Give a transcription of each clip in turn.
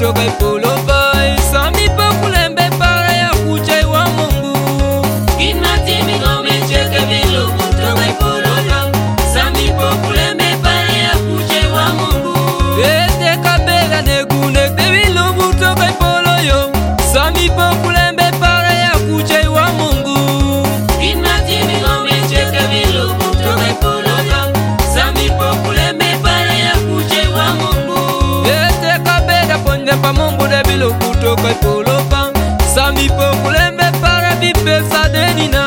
kutoka Ipoloba. Sami pokulembe para ya kuchai wa Mungu. Kinatimi ngome cheke vilo kutoka Ipoloba. Sami pokulembe para ya kuchai wa Mungu. Ete kabela negune devilo kutoka Ipoloyo. Sami pokulembe para ya kuchai wa Mungu. Kinatimi ngome cheke vilo kutoka Ipoloba. Sami pokulembe para ya kuchai wa Mungu. Ete kabela ponde pa Mungu devilo kutoka Ipoloba. Sami pokulembe para bipesa denina.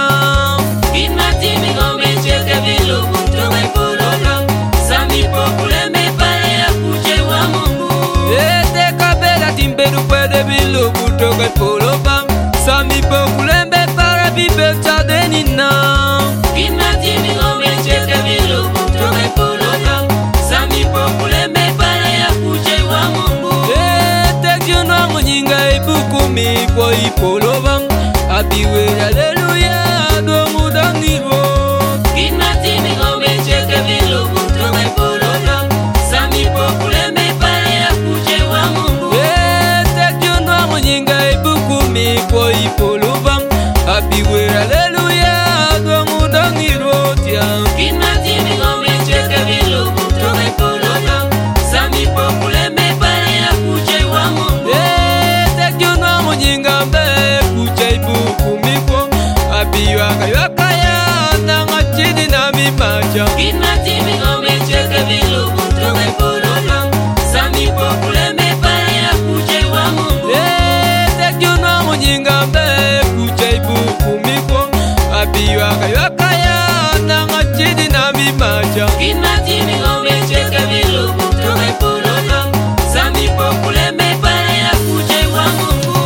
Kinatimi ngome cheke vilo kutoka Ipoloba. Sami pokulembe para ya kuchai wa Mungu. Ete kabela timbedu pwede bilo kutoka Ipoloba. Sami pokulembe para bipesa denina. Kinatimi ngome cheke vilo kutoka Ipoloba. Sami pokulembe para ya kuchai wa Mungu. Ete kiono monyinga ibukumi kwa Ipoloba. Abiwe haleluya domu dangiro. Kinatimi ngome cheke vilo kutoka Ipoloba. Sami pokulembe para ya kuchai wa Mungu. Ete kiono monyinga ibukumi kwa Ipoloba. Abiwe haleluya domu dangiro tia. Kinatimi ngome cheke vilo kutoka Ipoloba. Sami pokulembe para ya kuchai wa Mungu. Ete kiono monyinga mbe kucha ibukumi kwa. Abiwa kayakaya na ngachidi na mimacha. Kinatimi ngome cheke vilo kutoka Ipoloba. Sami pokulembe para ya kuchai wa Mungu. Ete kiono monyinga mbe kucha ibukumi kwa. Abiwa kayakaya na ngachidi na mimacha. Kinatimi ngome cheke vilo kutoka Ipoloba. Sami pokulembe para ya kuchai wa Mungu.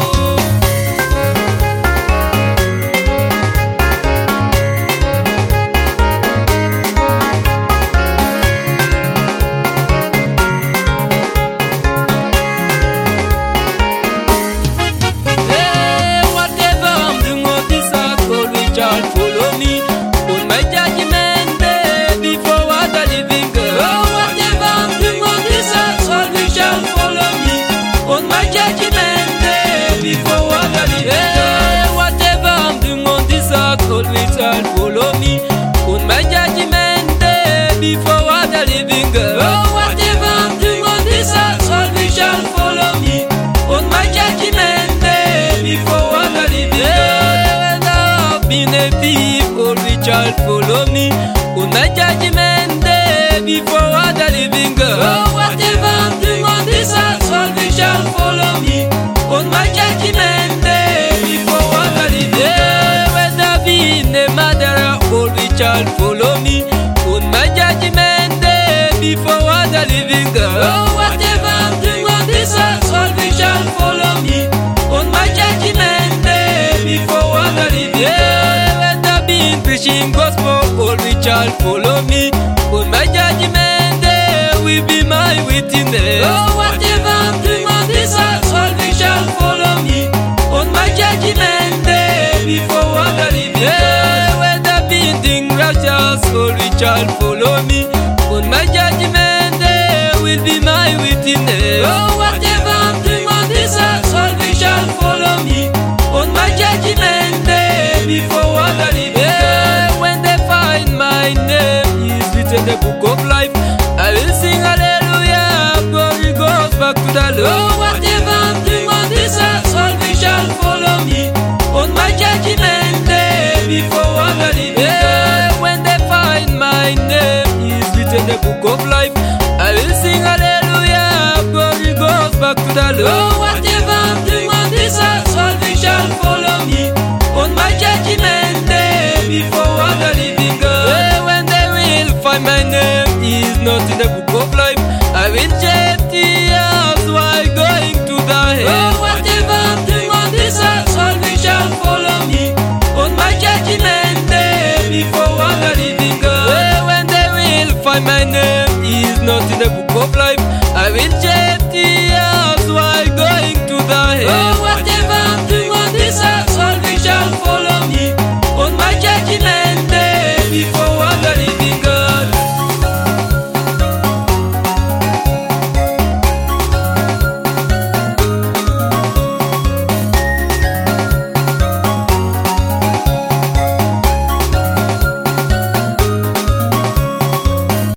Hey, whatever I'm doing on this earth, God will shall follow me. On my judgment day, before what I living girl. Oh, whatever I'm doing on this earth, God will shall follow me. On my judgment day, before what I living girl. Hey, whatever I'm doing on this earth, God will shall follow me. On my judgment day, before what I living girl. Oh, whatever I'm doing on this earth, God will shall follow me. On my judgment day, before what I live in. When I've been a thief, all which shall follow me. On my judgment day, before what I live in. Oh, whatever I'm doing on this earth, all which shall follow me. On my judgment day, before what I live in. When I've been a murderer, all which shall follow me. On my judgment day, before what I live in. Oh, whatever I'm doing on this earth, all which shall follow me. On my judgment day, before what I live in. When I've been preaching gospel, all which shall follow me. On my judgment day, will be my witness. Oh, whatever I'm doing on this earth, all which shall follow me. On my judgment day, before what I live in. When I've been doing righteous, all which shall follow me. On my judgment day, will be my witness. Oh, whatever I'm doing on this earth, all which shall follow me. On my judgment day, before what I live in. When they find my name is written in the book of life, I will sing hallelujah, glory goes back to the Lord. Oh, whatever I'm doing on this earth, all which shall follow me. On my judgment day, before what I live in. When they find my name is written in the book of life, I will sing hallelujah, glory goes back to the Lord. Oh, whatever I'm doing on this earth, all which shall follow me. On my judgment day, before what I live in. When they will find my name is not in the book of life, I will shed tears while going to the hell. Oh, whatever I'm doing on this earth, all which shall follow me. On my judgment day, before what I live in. When they will find my name is not in the book of life, I will